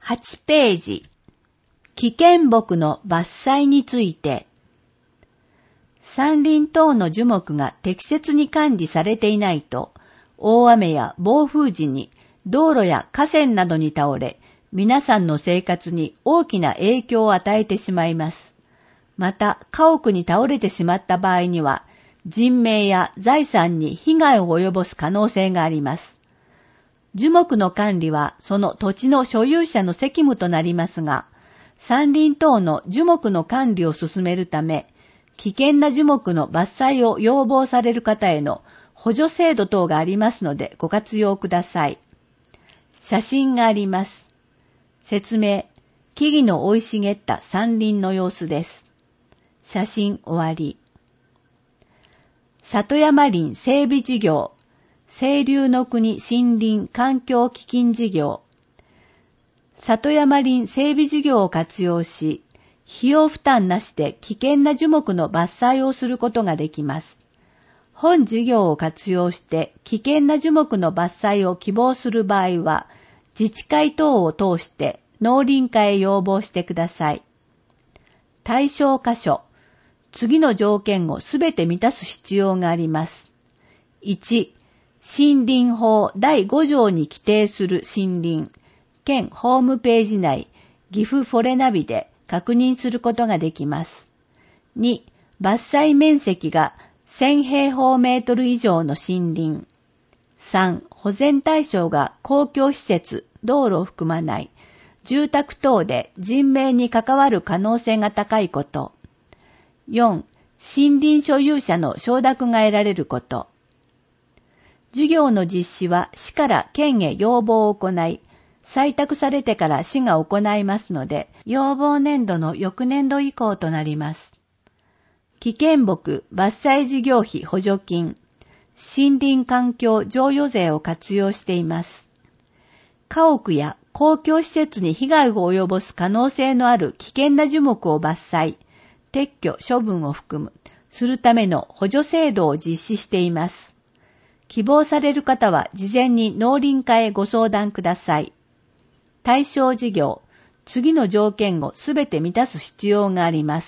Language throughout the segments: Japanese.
8ページ。危険木の伐採について。山林等の樹木が適切に管理されていないと、大雨や暴風時に道路や河川などに倒れ、皆さんの生活に大きな影響を与えてしまいます。また、家屋に倒れてしまった場合には、人命や財産に被害を及ぼす可能性があります。樹木の管理はその土地の所有者の責務となりますが、山林等の樹木の管理を進めるため、危険な樹木の伐採を要望される方への補助制度等がありますのでご活用ください。写真があります。説明、木々の生い茂った山林の様子です。写真終わり。里山林整備事業、清流の国森林環境基金事業。里山林整備事業を活用し、費用負担なしで危険な樹木の伐採をすることができます。本事業を活用して危険な樹木の伐採を希望する場合は、自治会等を通して農林課へ要望してください。対象箇所、次の条件をすべて満たす必要があります。1、森林法第5条に規定する森林、県ホームページ内、岐阜フォレナビで確認することができます。2、伐採面積が1000平方メートル以上の森林。3、保全対象が公共施設、道路を含まない、住宅等で人命に関わる可能性が高いこと。4、森林所有者の承諾が得られること。事業の実施は市から県へ要望を行い、採択されてから市が行いますので、要望年度の翌年度以降となります。危険木伐採事業費補助金、森林環境譲与税を活用しています。家屋や公共施設に被害を及ぼす可能性のある危険な樹木を伐採、撤去、処分を含む、するための補助制度を実施しています。希望される方は事前に農林課へご相談ください。対象事業、次の条件をすべて満たす必要があります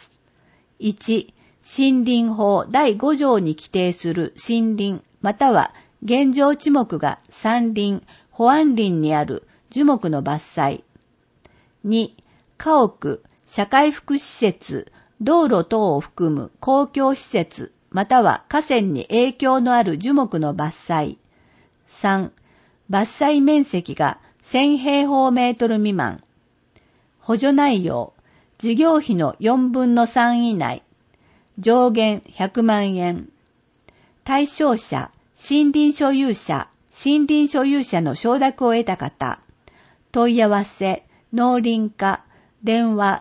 。1、森林法第5条に規定する森林または現状地目が山林、保安林にある樹木の伐採。2、家屋、社会福祉施設、道路等を含む公共施設または河川に影響のある樹木の伐採。3、伐採面積が1000平方メートル未満。補助内容、事業費の4分の3以内。上限100万円。対象者、森林所有者の承諾を得た方。問い合わせ、農林課、電話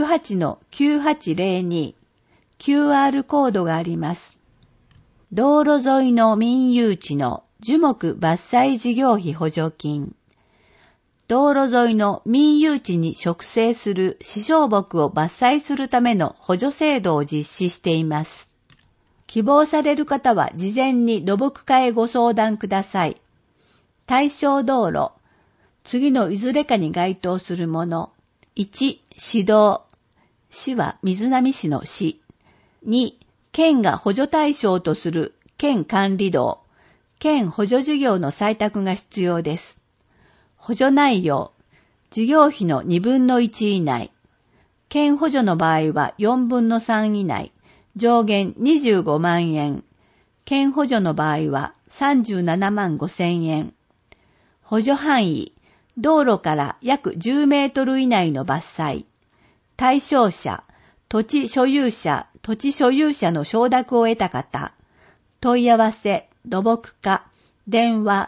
68-9802。QR コードがあります。道路沿いの民有地の樹木伐採事業費補助金。道路沿いの民有地に植生する視床木を伐採するための補助制度を実施しています。希望される方は事前に土木課へご相談ください。対象道路。次のいずれかに該当するもの。1、市道。市は瑞浪市の市。2、県が補助対象とする県管理道。県補助事業の採択が必要です。補助内容。事業費の2分の1以内。県補助の場合は4分の3以内。上限25万円。県補助の場合は37万5千円。補助範囲。道路から約10メートル以内の伐採。対象者。土地所有者の承諾を得た方。問い合わせ、土木課、電話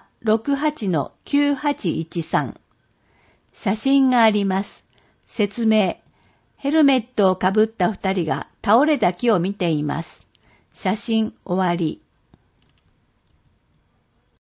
68-9813。写真があります。説明。ヘルメットをかぶった2人が倒れた木を見ています。写真終わり。